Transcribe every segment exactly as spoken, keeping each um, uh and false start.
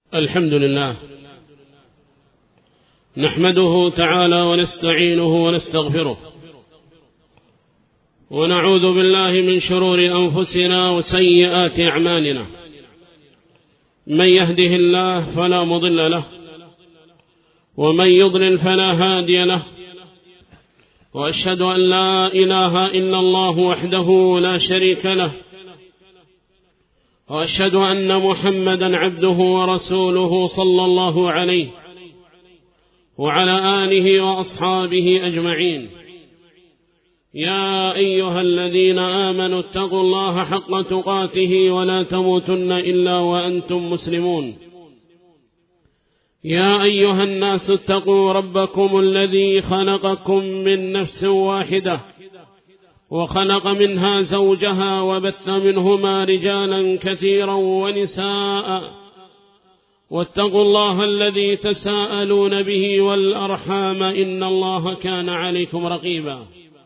الحمد لله نحمده تعالى ونستعينه ونستغفره ونعوذ بالله من شرور أنفسنا وسيئات أعمالنا. من يهده الله فلا مضل له ومن يضلل فلا هادي له، وأشهد أن لا إله إلا الله وحده لا شريك له، وأشهد أن محمدا عبده ورسوله صلى الله عليه وعلى آله وأصحابه أجمعين. يا أيها الذين آمنوا اتقوا الله حق تقاته ولا تموتن إلا وأنتم مسلمون. يا أيها الناس اتقوا ربكم الذي خلقكم من نفس واحدة وخلق منها زوجها وبث منهما رجالا كثيرا ونساء، واتقوا الله الذي تساءلون به والأرحام إن الله كان عليكم رقيبا.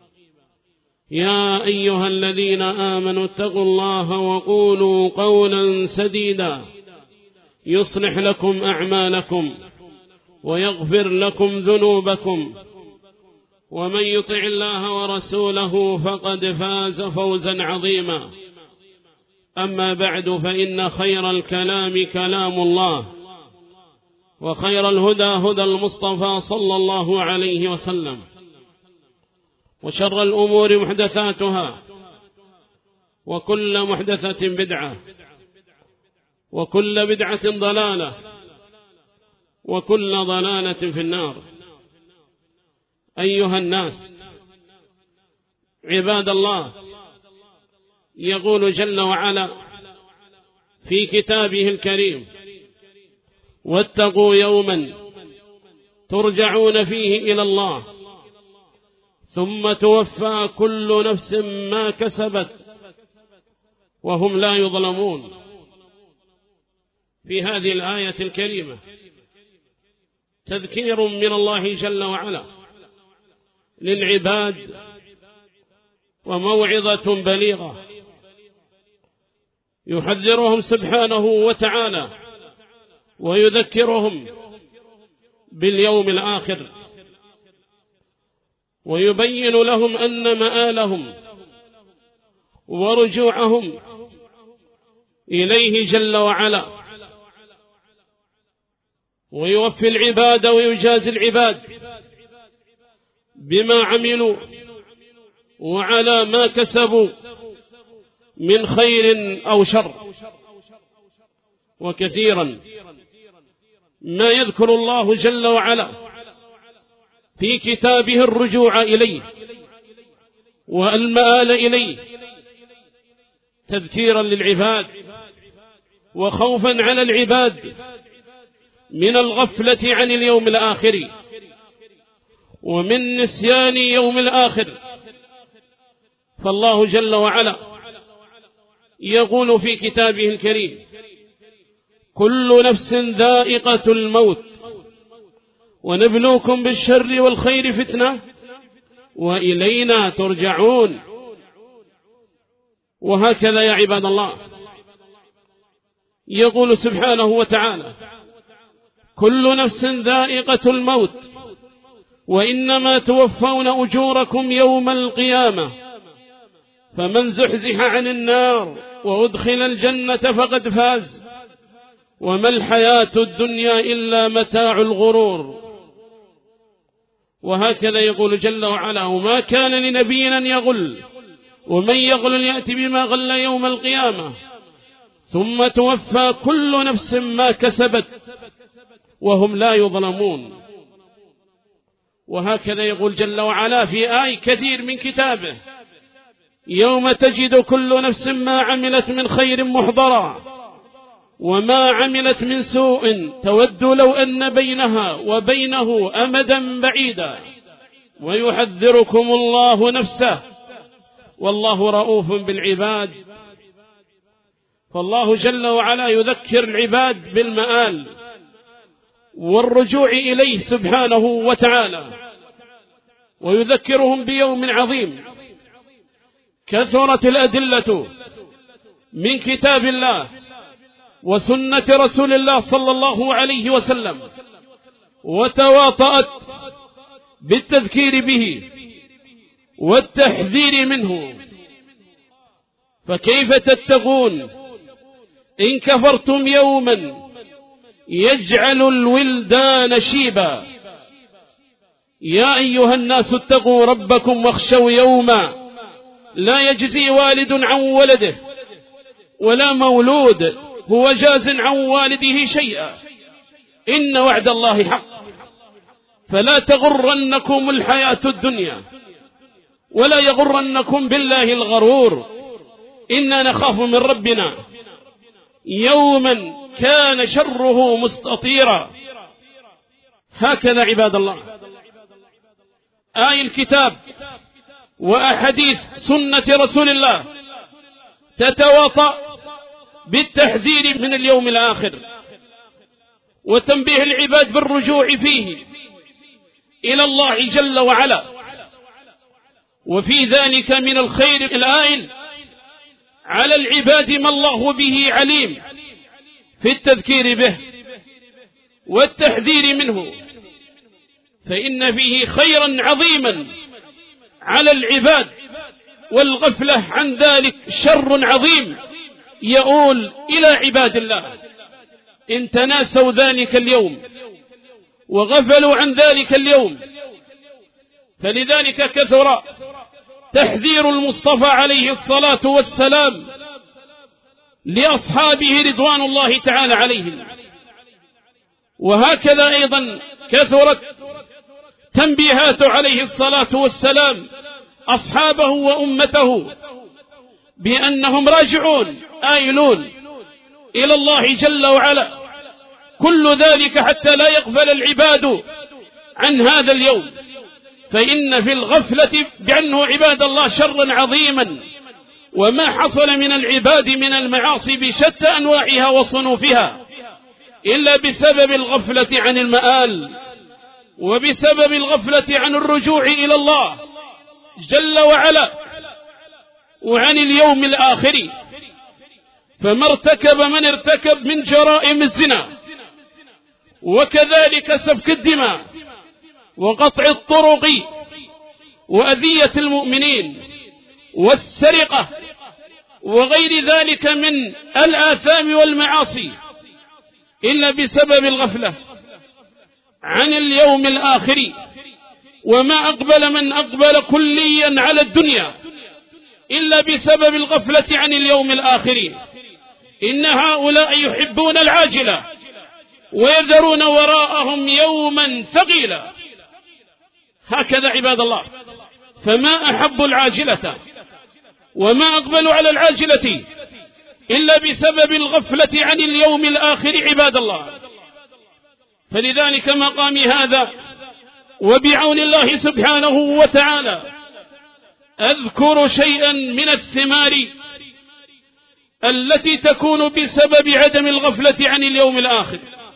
يا أيها الذين آمنوا اتقوا الله وقولوا قولا سديدا يصلح لكم أعمالكم ويغفر لكم ذنوبكم، ومن يطع الله ورسوله فقد فاز فوزا عظيما. أما بعد، فإن خير الكلام كلام الله، وخير الهدى هدى المصطفى صلى الله عليه وسلم، وشر الأمور محدثاتها، وكل محدثة بدعة، وكل بدعة ضلالة، وكل ضلالة في النار. أيها الناس عباد الله، يقول جل وعلا في كتابه الكريم: واتقوا يوما ترجعون فيه إلى الله ثم توفى كل نفس ما كسبت وهم لا يظلمون. في هذه الآية الكريمة تذكير من الله جل وعلا للعباد وموعظة بليغة، يحذرهم سبحانه وتعالى ويذكرهم باليوم الآخر، ويبين لهم أن مآلهم ورجوعهم إليه جل وعلا، ويوفي العباد ويجازي العباد بما عملوا وعلى ما كسبوا من خير أو شر. وكثيرا ما يذكر الله جل وعلا في كتابه الرجوع إليه والمآل إليه تذكيرا للعباد وخوفا على العباد من الغفلة عن اليوم الآخر ومن نسيان يوم الآخر. فالله جل وعلا يقول في كتابه الكريم: كل نفس ذائقة الموت ونبلوكم بالشر والخير فتنة وإلينا ترجعون. وهكذا يا عباد الله يقول سبحانه وتعالى: كل نفس ذائقة الموت وإنما توفون أجوركم يوم القيامة فمن زحزح عن النار وأدخل الجنة فقد فاز وما الحياة الدنيا إلا متاع الغرور. وهكذا يقول جل وعلا: وما كان لنبي أن يغل ومن يغل يأتي بما غل يوم القيامة ثم توفى كل نفس ما كسبت وهم لا يظلمون. وهكذا يقول جل وعلا في آي كثير من كتابه: يوم تجد كل نفس ما عملت من خير محضرا وما عملت من سوء تود لو أن بينها وبينه أمدا بعيدا ويحذركم الله نفسه والله رؤوف بالعباد. فالله جل وعلا يذكر العباد بالمآل والرجوع إليه سبحانه وتعالى، ويذكرهم بيوم عظيم كثرت الأدلة من كتاب الله وسنة رسول الله صلى الله عليه وسلم، وتواطأت بالتذكير به والتحذير منه، فكيف تتقون إن كفرتم يوما يجعل الولدان شيبا؟ يا أيها الناس اتقوا ربكم واخشوا يوما لا يجزي والد عن ولده ولا مولود هو جاز عن والده شيئا، إن وعد الله حق، فلا تغرنكم الحياة الدنيا ولا يغرنكم بالله الغرور، إنا نخاف من ربنا يوما كان شره مستطيرا. هكذا عباد الله آي الكتاب وأحاديث سنة رسول الله تتواطأ بالتحذير من اليوم الآخر وتنبيه العباد بالرجوع فيه إلى الله جل وعلا، وفي ذلك من الخير الآئل على العباد ما الله به عليم في التذكير به والتحذير منه، فإن فيه خيرا عظيما على العباد، والغفلة عن ذلك شر عظيم يؤول إلى عباد الله إن تناسوا ذلك اليوم وغفلوا عن ذلك اليوم. فلذلك كثر تحذير المصطفى عليه الصلاة والسلام لأصحابه رضوان الله تعالى عليهم، وهكذا أيضا كثرت تنبيهات عليه الصلاة والسلام أصحابه وأمته بأنهم راجعون آيلون إلى الله جل وعلا، كل ذلك حتى لا يغفل العباد عن هذا اليوم، فإن في الغفلة بأنه عباد الله شر عظيما، وما حصل من العباد من المعاصي بشتى أنواعها وصنوفها إلا بسبب الغفلة عن المآل وبسبب الغفلة عن الرجوع إلى الله جل وعلا وعن اليوم الآخر. فما ارتكب من ارتكب من جرائم الزنا وكذلك سفك الدماء وقطع الطرق وأذية المؤمنين والسرقة وغير ذلك من الآثام والمعاصي إلا بسبب الغفلة عن اليوم الآخر، وما أقبل من أقبل كليا على الدنيا إلا بسبب الغفلة عن اليوم الآخر. إن هؤلاء يحبون العاجلة ويذرون وراءهم يوما ثقيلا. هكذا عباد الله، فما أحب العاجلة وما أقبلوا على العاجلة إلا بسبب الغفلة عن اليوم الآخر عباد الله. فلذلك مقام هذا وبعون الله سبحانه وتعالى أذكر شيئا من الثمار التي تكون بسبب عدم الغفلة عن اليوم الآخر،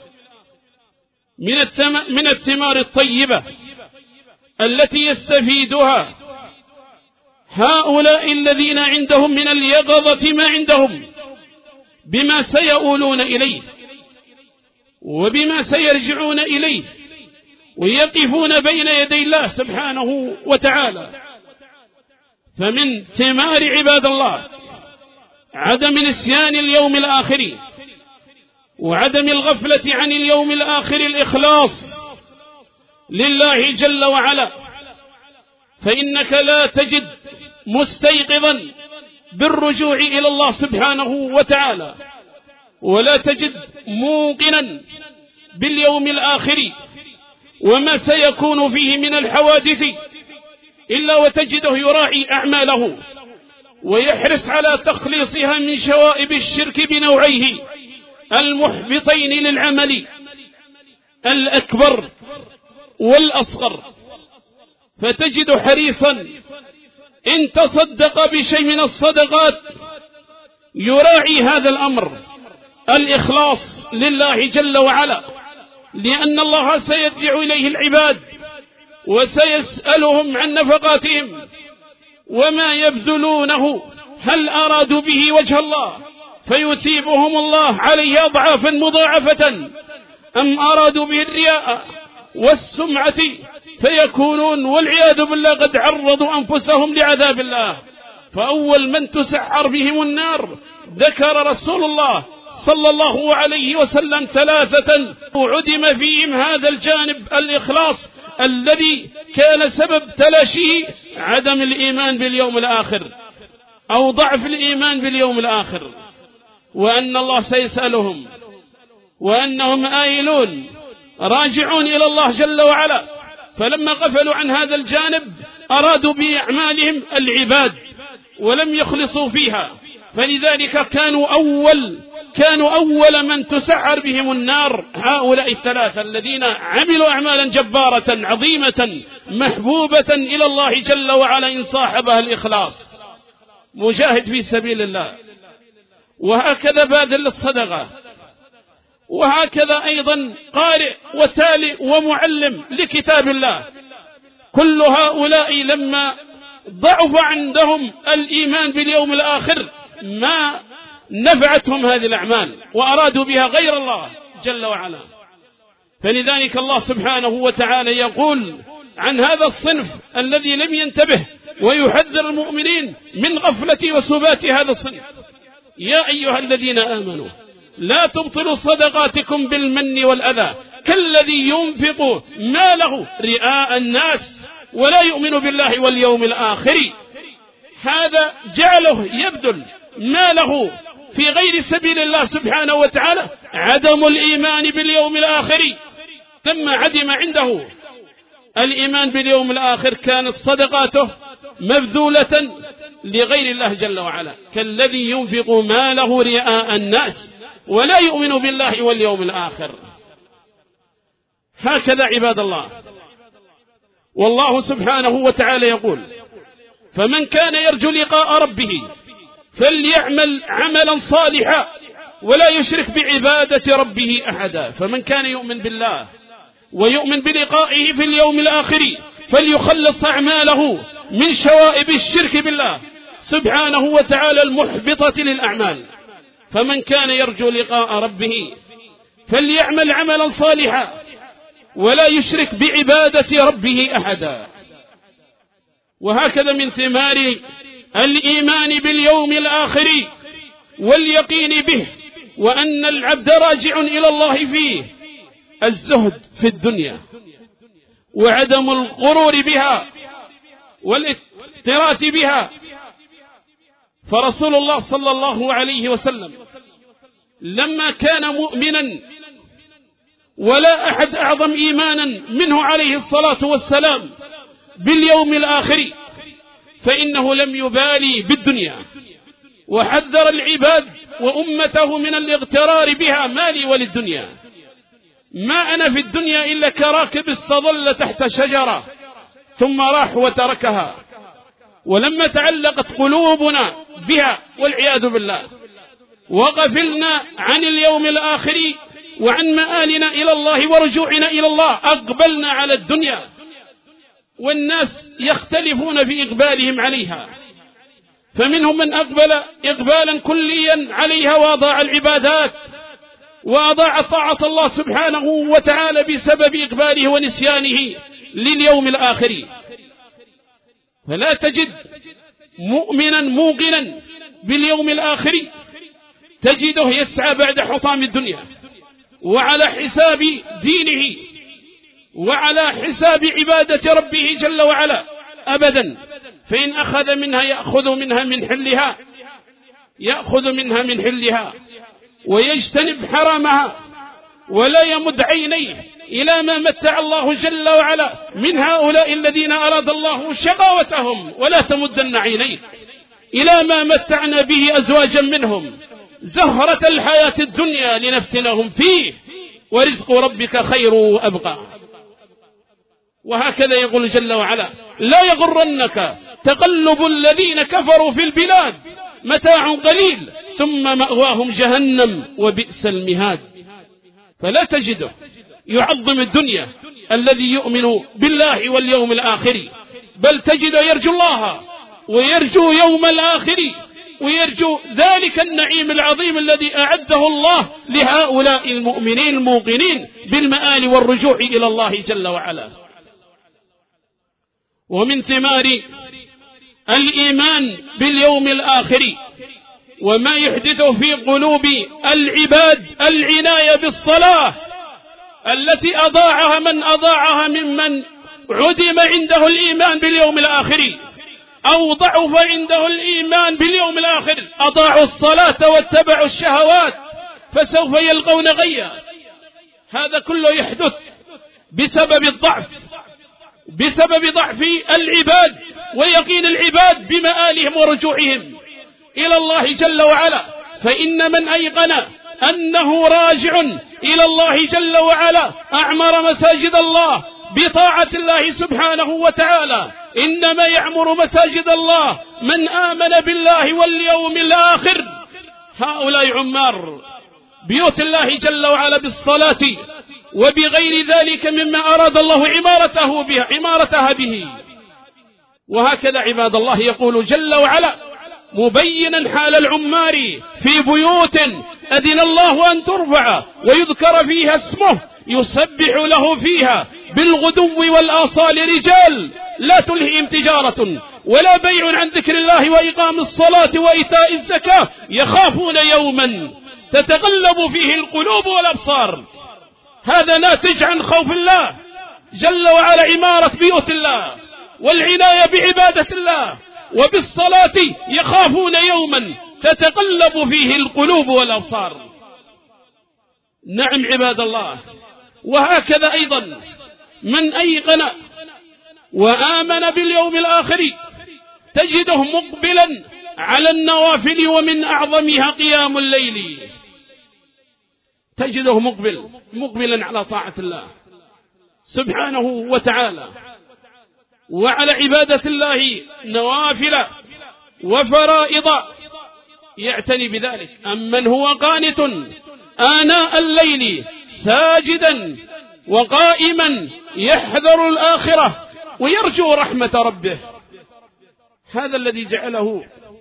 من الثمار الطيبة التي يستفيدها هؤلاء الذين عندهم من اليقظة ما عندهم بما سيؤولون إليه وبما سيرجعون إليه ويقفون بين يدي الله سبحانه وتعالى. فمن ثمار عباد الله عدم نسيان اليوم الآخر وعدم الغفلة عن اليوم الآخر الإخلاص لله جل وعلا، فإنك لا تجد مستيقظا بالرجوع إلى الله سبحانه وتعالى ولا تجد موقنا باليوم الآخر وما سيكون فيه من الحوادث إلا وتجده يراعي أعماله ويحرص على تخليصها من شوائب الشرك بنوعيه المحبطين للعمل الأكبر والأصغر، فتجد حريصا إن تصدق بشيء من الصدقات يراعي هذا الأمر الإخلاص لله جل وعلا، لأن الله سيرجع إليه العباد وسيسألهم عن نفقاتهم وما يبذلونه هل أرادوا به وجه الله فيثيبهم الله عليه أضعافا مضاعفة، أم أرادوا به الرياء والسمعة فيكونون والعياذ بالله قد عرضوا أنفسهم لعذاب الله. فأول من تسعر بهم النار ذكر رسول الله صلى الله عليه وسلم ثلاثة عدم فيهم هذا الجانب الإخلاص الذي كان سبب تلاشيه عدم الإيمان باليوم الآخر أو ضعف الإيمان باليوم الآخر، وأن الله سيسألهم وأنهم آيلون راجعون إلى الله جل وعلا. فلما غفلوا عن هذا الجانب أرادوا بأعمالهم العباد ولم يخلصوا فيها، فلذلك كانوا أول كانوا أول من تسعر بهم النار هؤلاء الثلاثة الذين عملوا أعمالا جبارة عظيمة محبوبة إلى الله جل وعلا إن صاحبها الإخلاص، مجاهد في سبيل الله، وهكذا باذل الصدقة، وهكذا أيضا قارئ وتالي ومعلم لكتاب الله. كل هؤلاء لما ضعف عندهم الإيمان باليوم الآخر ما نفعتهم هذه الأعمال وأرادوا بها غير الله جل وعلا. فلذلك الله سبحانه وتعالى يقول عن هذا الصنف الذي لم ينتبه ويحذر المؤمنين من غفلة وسبات هذا الصنف: يا أيها الذين آمنوا لا تبطلوا صدقاتكم بالمن والأذى كالذي ينفق ماله رئاء الناس ولا يؤمن بالله واليوم الآخر. هذا جعله يبذل ماله في غير سبيل الله سبحانه وتعالى، عدم الإيمان باليوم الآخر. لما عدم عنده الإيمان باليوم الآخر كانت صدقاته مبذولة لغير الله جل وعلا، كالذي ينفق ماله رئاء الناس ولا يؤمن بالله واليوم الآخر. هكذا عباد الله. والله سبحانه وتعالى يقول: فمن كان يرجو لقاء ربه فليعمل عملا صالحا ولا يشرك بعبادة ربه أحدا. فمن كان يؤمن بالله ويؤمن بلقائه في اليوم الآخر فليخلص أعماله من شوائب الشرك بالله سبحانه وتعالى المحبطة للأعمال. فمن كان يرجو لقاء ربه فليعمل عملا صالحا ولا يشرك بعبادة ربه أحدا. وهكذا من ثمار الإيمان باليوم الآخر واليقين به وأن العبد راجع إلى الله فيه الزهد في الدنيا وعدم الغرور بها والاكتراث بها. فرسول الله صلى الله عليه وسلم لما كان مؤمنا ولا أحد أعظم إيمانا منه عليه الصلاة والسلام باليوم الآخر فإنه لم يبالي بالدنيا، وحذر العباد وأمته من الاغترار بها: مالي وللدنيا، ما أنا في الدنيا إلا كراكب استظل تحت شجرة ثم راح وتركها. ولما تعلقت قلوبنا بها والعياذ بالله وغفلنا عن اليوم الآخر وعن مآلنا إلى الله ورجوعنا إلى الله أقبلنا على الدنيا، والناس يختلفون في إقبالهم عليها، فمنهم من أقبل إقبالا كليا عليها وأضاع العبادات وأضاع طاعة الله سبحانه وتعالى بسبب إقباله ونسيانه لليوم الآخر. فلا تجد مؤمنا موقنا باليوم الآخر تجده يسعى بعد حطام الدنيا وعلى حساب دينه وعلى حساب عبادة ربه جل وعلا أبدا. فإن أخذ منها يأخذ منها من حلها يأخذ منها من حلها ويجتنب حرامها ولا يمد عينيه إلى ما متع الله جل وعلا من هؤلاء الذين أراد الله شقاوتهم. ولا تمدن عينيك إلى ما متعنا به أزواجا منهم زهرة الحياة الدنيا لنفتنهم فيه ورزق ربك خير وأبقى. وهكذا يقول جل وعلا: لا يغرنك تقلب الذين كفروا في البلاد متاع قليل ثم مأواهم جهنم وبئس المهاد. فلا تجده يعظم الدنيا الذي يؤمن بالله واليوم الآخر، بل تجد يرجو الله ويرجو يوم الآخر ويرجو ذلك النعيم العظيم الذي أعده الله لهؤلاء المؤمنين الموقنين بالمآل والرجوع إلى الله جل وعلا. ومن ثمار الإيمان باليوم الآخر وما يحدث في قلوب العباد العناية بالصلاة التي أضاعها من أضاعها ممن عدم عنده الإيمان باليوم الآخر أو ضعف عنده الإيمان باليوم الآخر، أضاعوا الصلاة واتبعوا الشهوات فسوف يلقون غيا. هذا كله يحدث بسبب الضعف، بسبب ضعف العباد ويقين العباد بمآلهم ورجوعهم إلى الله جل وعلا. فإن من أيقن أنه راجع إلى الله جل وعلا أعمر مساجد الله بطاعة الله سبحانه وتعالى. إنما يعمر مساجد الله من آمن بالله واليوم الآخر. هؤلاء عمار بيوت الله جل وعلا بالصلاة وبغير ذلك مما أراد الله عمارته بها عمارتها به. وهكذا عباد الله يقول جل وعلا مبينا حال العمار في بيوت أذن الله أن ترفع ويذكر فيها اسمه يسبح له فيها بالغدو والآصال رجال لا تلههم تجارة ولا بيع عن ذكر الله وإقام الصلاة وإيتاء الزكاة يخافون يوما تتقلب فيه القلوب والأبصار. هذا ناتج عن خوف الله جل وعلا، عمارة بيوت الله والعناية بعبادة الله وبالصلاة، يخافون يوما تتقلب فيه القلوب والأبصار. نعم عباد الله. وهكذا أيضا من أيقن وآمن باليوم الآخر تجده مقبلا على النوافل ومن أعظمها قيام الليل. تجده مقبل مقبلا على طاعة الله سبحانه وتعالى وعلى عبادة الله نوافل وفرائض يعتني بذلك. أمن هو قانت آناء الليل ساجدا وقائما يحذر الآخرة ويرجو رحمة ربه، هذا الذي جعله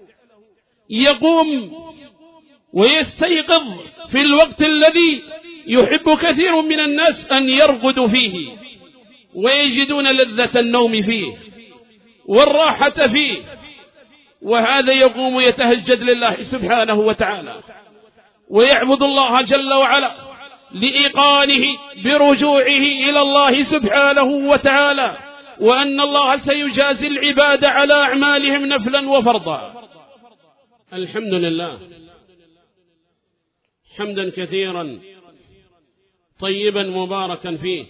يقوم ويستيقظ في الوقت الذي يحب كثير من الناس أن يرقدوا فيه ويجدون لذة النوم فيه والراحة فيه. وهذا يقوم يتهجد لله سبحانه وتعالى ويعبد الله جل وعلا لإيقانه برجوعه إلى الله سبحانه وتعالى، وأن الله سيجازي العباد على أعمالهم نفلا وفرضا. الحمد لله حمدا كثيرا طيبا مباركا فيه،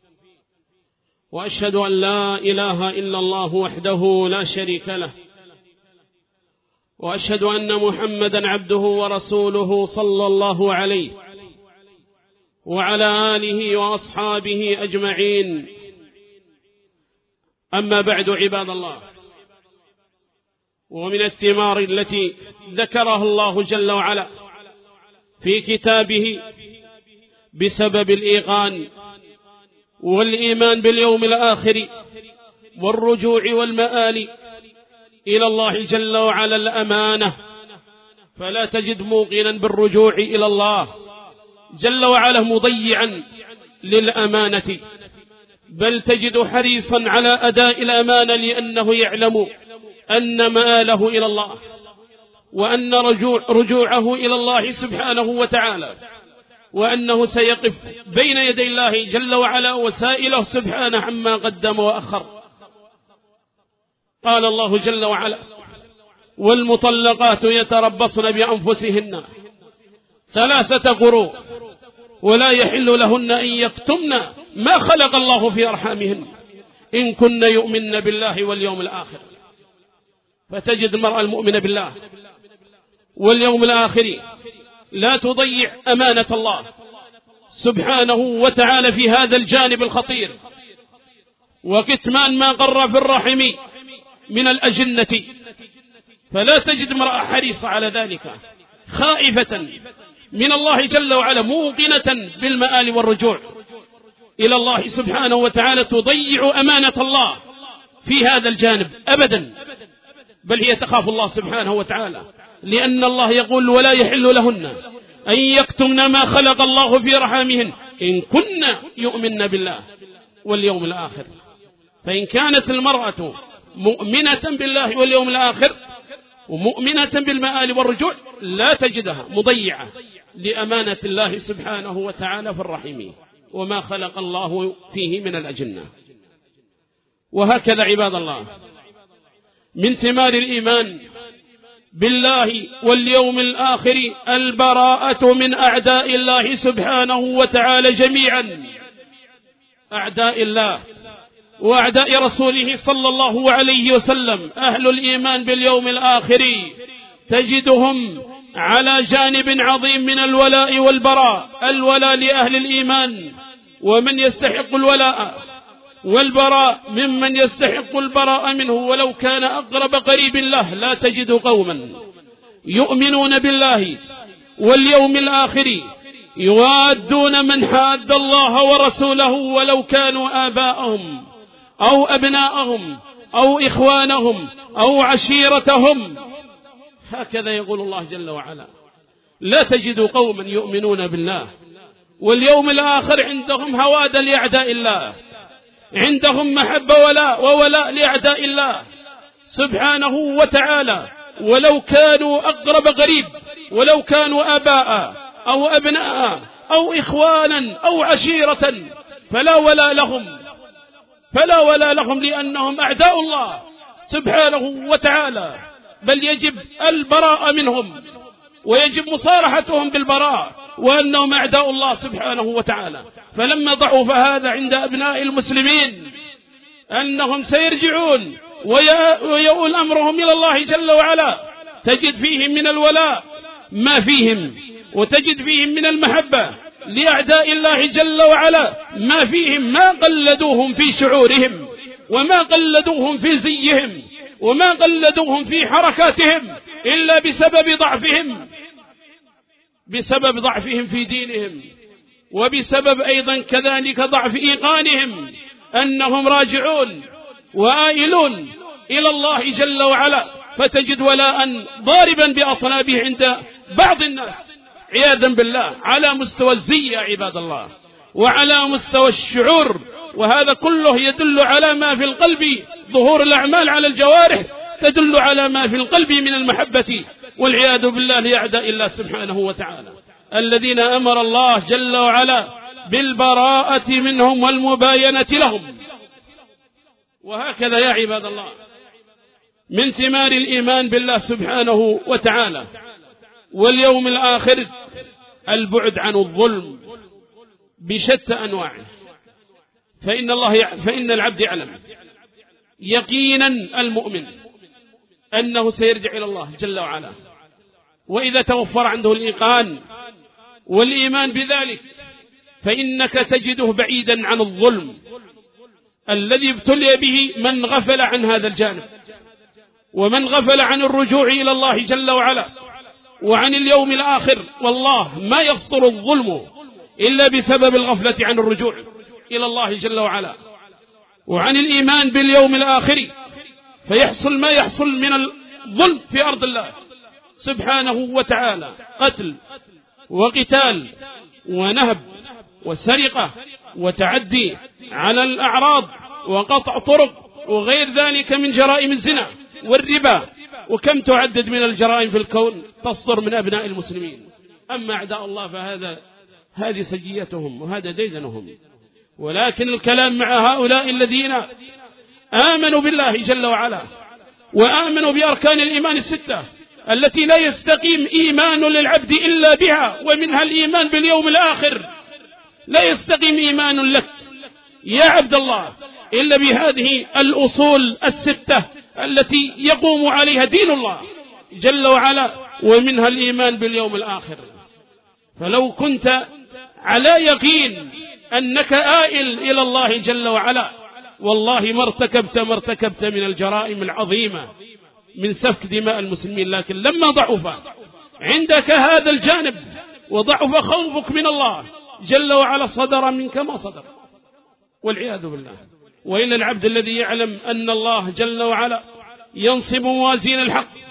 وأشهد أن لا إله إلا الله وحده لا شريك له، وأشهد أن محمدا عبده ورسوله صلى الله عليه وعلى آله وأصحابه أجمعين. أما بعد عباد الله، ومن الثمار التي ذكرها الله جل وعلا في كتابه بسبب الإيقان والإيمان باليوم الآخر والرجوع والمآل إلى الله جل وعلا الأمانة. فلا تجد موقنا بالرجوع إلى الله جل وعلا مضيعا للأمانة، بل تجد حريصا على أداء الأمانة لأنه يعلم أن مآله إلى الله وأن رجوع رجوعه إلى الله سبحانه وتعالى، وأنه سيقف بين يدي الله جل وعلا وسائله سبحانه عما قدم وأخر. قال الله جل وعلا: والمطلقات يتربصن بأنفسهن ثلاثة قروء ولا يحل لهن أن يكتمن ما خلق الله في أرحامهن إن كن يؤمن بالله واليوم الآخر. فتجد المرأة المؤمنة بالله واليوم الآخر لا تضيع أمانة الله سبحانه وتعالى في هذا الجانب الخطير، وكتمان ما قر في الرحم من الأجنة. فلا تجد امرأة حريصة على ذلك، خائفة من الله جل وعلا، موقنة بالمآل والرجوع إلى الله سبحانه وتعالى، تضيع أمانة الله في هذا الجانب أبدا، بل هي تخاف الله سبحانه وتعالى لأن الله يقول ولا يحل لهن أن يكتمن ما خلق الله في رحامهن إن كن يؤمن بالله واليوم الآخر. فإن كانت المرأة مؤمنة بالله واليوم الآخر ومؤمنة بالمآل والرجوع لا تجدها مضيعة لأمانة الله سبحانه وتعالى في الرحم وما خلق الله فيه من الأجنة. وهكذا عباد الله من ثمار الإيمان بالله واليوم الآخر البراءة من أعداء الله سبحانه وتعالى جميعا، أعداء الله وأعداء رسوله صلى الله عليه وسلم. أهل الإيمان باليوم الآخر تجدهم على جانب عظيم من الولاء والبراء، الولاء لأهل الإيمان ومن يستحق الولاء، والبراء ممن يستحق البراء منه ولو كان أقرب قريب له. لا تجد قوما يؤمنون بالله واليوم الآخر يوادون من حاد الله ورسوله ولو كانوا آباءهم أو أبناءهم أو إخوانهم أو عشيرتهم. هكذا يقول الله جل وعلا. لا تجد قوما يؤمنون بالله واليوم الآخر عندهم هواد لأعداء الله، عندهم محبة ولاء وولاء لأعداء الله سبحانه وتعالى ولو كانوا أقرب قريب، ولو كانوا آباء أو أبناء أو إخوانا أو عشيرة، فلا ولا لهم فلا ولا لهم لأنهم أعداء الله سبحانه وتعالى، بل يجب البراء منهم ويجب مصارحتهم بالبراء وأنهم أعداء الله سبحانه وتعالى. فلما ضعف هذا عند أبناء المسلمين أنهم سيرجعون ويؤول أمرهم إلى الله جل وعلا، تجد فيهم من الولاء ما فيهم، وتجد فيهم من المحبة لأعداء الله جل وعلا ما فيهم. ما قلدوهم في شعورهم وما قلدوهم في زيهم وما قلدوهم في حركاتهم إلا بسبب ضعفهم بسبب ضعفهم في دينهم، وبسبب أيضا كذلك ضعف إيقانهم أنهم راجعون وآئلون إلى الله جل وعلا. فتجد ولاء ضاربا بأطنابه عند بعض الناس عياذا بالله على مستوى الزي يا عباد الله وعلى مستوى الشعور، وهذا كله يدل على ما في القلب. ظهور الأعمال على الجوارح تدل على ما في القلب من المحبة والعياذ بالله لأعداء الله سبحانه وتعالى الذين أمر الله جل وعلا بالبراءة منهم والمباينة لهم. وهكذا يا عباد الله من ثمار الإيمان بالله سبحانه وتعالى واليوم الآخر البعد عن الظلم بشتى أنواعه. فإن الله فإن العبد يعلم يقينا المؤمن أنه سيرجع إلى الله جل وعلا، وإذا توفر عنده الإيقان والإيمان بذلك فإنك تجده بعيدا عن الظلم الذي ابتلي به من غفل عن هذا الجانب، ومن غفل عن الرجوع إلى الله جل وعلا وعن اليوم الآخر. والله ما يصدر الظلم إلا بسبب الغفلة عن الرجوع إلى الله جل وعلا وعن الإيمان باليوم الآخر، فيحصل ما يحصل من الظلم في أرض الله سبحانه وتعالى، قتل وقتال ونهب وسرقة وتعدي على الأعراض وقطع طرق وغير ذلك من جرائم الزنا والربا. وكم تعدد من الجرائم في الكون تصدر من أبناء المسلمين. أما أعداء الله فهذا هذه سجيتهم وهذا ديدنهم. ولكن الكلام مع هؤلاء الذين آمنوا بالله جل وعلا وآمنوا بأركان الإيمان الستة التي لا يستقيم إيمان للعبد إلا بها، ومنها الإيمان باليوم الآخر. لا يستقيم إيمان لك يا عبد الله إلا بهذه الأصول الستة التي يقوم عليها دين الله جل وعلا، ومنها الإيمان باليوم الآخر. فلو كنت على يقين أنك آئل إلى الله جل وعلا والله ما ارتكبت ما ارتكبت من الجرائم العظيمة من سفك دماء المسلمين. لكن لما ضعف عندك هذا الجانب وضعف خوفك من الله جل وعلا صدر منك ما صدر والعياذ بالله. وإن العبد الذي يعلم أن الله جل وعلا ينصب موازين الحق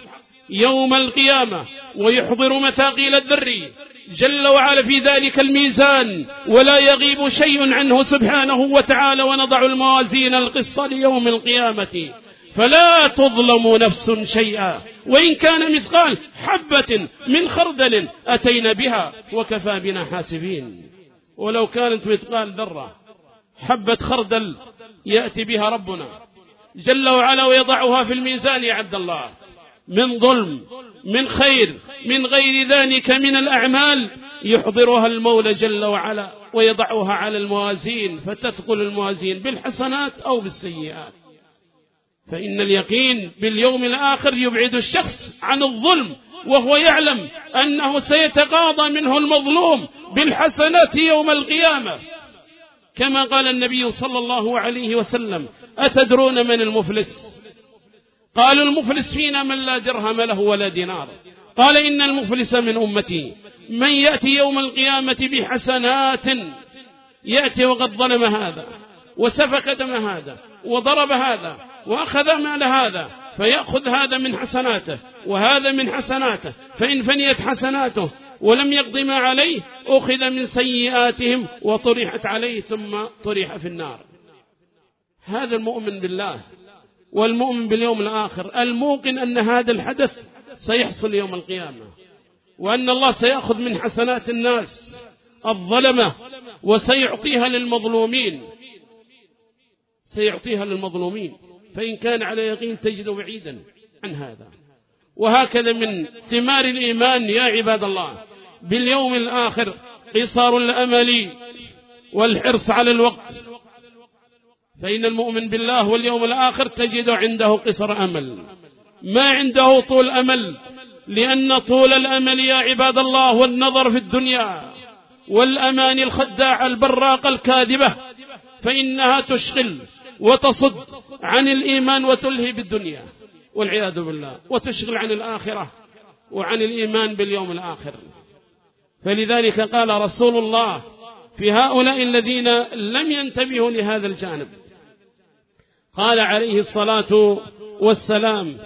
يوم القيامة ويحضر مثاقيل الذر جل وعلا في ذلك الميزان ولا يغيب شيء عنه سبحانه وتعالى، ونضع الموازين القسط ليوم القيامة فلا تظلم نفس شيئا وإن كان مثقال حبة من خردل أتينا بها وكفى بنا حاسبين. ولو كانت مثقال ذرة حبة خردل يأتي بها ربنا جل وعلا ويضعها في الميزان يا عبد الله، من ظلم من خير من غير ذلك من الأعمال يحضرها المولى جل وعلا ويضعها على الموازين فتثقل الموازين بالحسنات أو بالسيئات. فإن اليقين باليوم الآخر يبعد الشخص عن الظلم وهو يعلم أنه سيتقاضى منه المظلوم بالحسنات يوم القيامة، كما قال النبي صلى الله عليه وسلم: أتدرون من المفلس؟ قالوا: المفلس فينا من لا درهم له ولا دينار. قال: إن المفلس من أمتي من يأتي يوم القيامة بحسنات، يأتي وقد ظلم هذا وسفك دم هذا وضرب هذا وأخذ مال هذا، فيأخذ هذا من حسناته وهذا من حسناته، فإن فنيت حسناته ولم يقض ما عليه أخذ من سيئاتهم وطرحت عليه ثم طرح في النار. هذا المؤمن بالله والمؤمن باليوم الآخر الموقن أن هذا الحدث سيحصل يوم القيامة، وأن الله سيأخذ من حسنات الناس الظلمة وسيعطيها للمظلومين سيعطيها للمظلومين فإن كان على يقين تجد بعيدا عن هذا. وهكذا من ثمار الإيمان يا عباد الله باليوم الآخر قصار الأمل والحرص على الوقت، فإن المؤمن بالله واليوم الآخر تجد عنده قصر أمل، ما عنده طول أمل، لأن طول الأمل يا عباد الله والنظر في الدنيا والأماني الخداعة البراقة الكاذبة فإنها تشغل وتصد عن الإيمان وتلهي بالدنيا والعياذ بالله، وتشغل عن الآخرة وعن الإيمان باليوم الآخر. فلذلك قال رسول الله في هؤلاء الذين لم ينتبهوا لهذا الجانب، قال عليه الصلاة والسلام: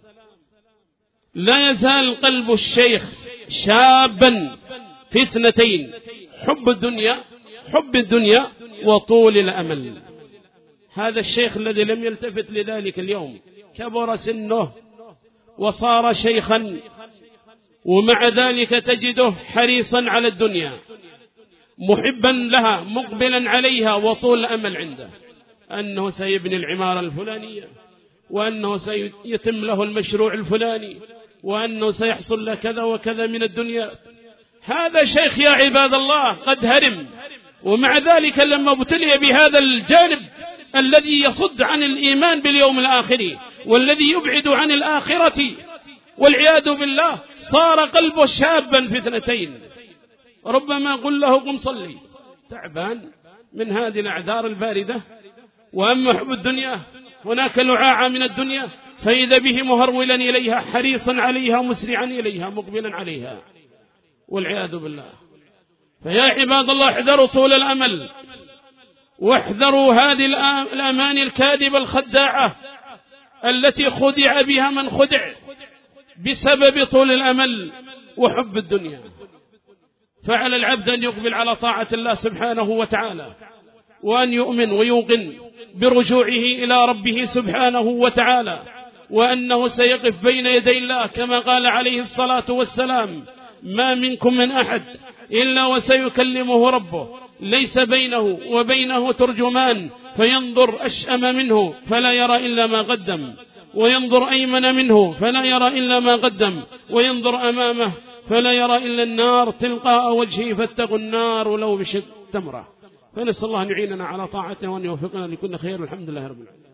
لا يزال قلب الشيخ شابا في اثنتين: حب الدنيا حب الدنيا وطول الأمل. هذا الشيخ الذي لم يلتفت لذلك اليوم كبر سنه وصار شيخا، ومع ذلك تجده حريصا على الدنيا محبا لها مقبلا عليها وطول أمل عنده أنه سيبني العمارة الفلانية، وأنه سيتم له المشروع الفلاني، وأنه سيحصل له كذا وكذا من الدنيا. هذا شيخ يا عباد الله قد هرم، ومع ذلك لما ابتلي بهذا الجانب الذي يصد عن الإيمان باليوم الآخر والذي يبعد عن الآخرة والعياذ بالله صار قلبه شابا في اثنتين. ربما قل له قم صلي، تعبان من هذه الأعذار الباردة. وأما حب الدنيا هناك لعاعة من الدنيا فإذا به مهرولا إليها حريصا عليها مسرعا إليها مقبلا عليها والعياذ بالله. فيا عباد الله احذروا طول الأمل، واحذروا هذه الأماني الكاذبة الخداعة التي خدع بها من خدع بسبب طول الأمل وحب الدنيا. فعلى العبد أن يقبل على طاعة الله سبحانه وتعالى، وأن يؤمن ويوقن برجوعه إلى ربه سبحانه وتعالى، وأنه سيقف بين يدي الله كما قال عليه الصلاة والسلام: ما منكم من أحد إلا وسيكلمه ربه ليس بينه وبينه ترجمان، فينظر أشأم منه فلا يرى إلا ما قدم، وينظر أيمن منه فلا يرى إلا ما قدم، وينظر أمامه فلا يرى إلا النار تلقاء وجهه، فاتقوا النار ولو بشق تمرة. فنسأل الله أن يعيننا على طاعته وأن يوفقنا لكل خير، والحمد لله رب العالمين.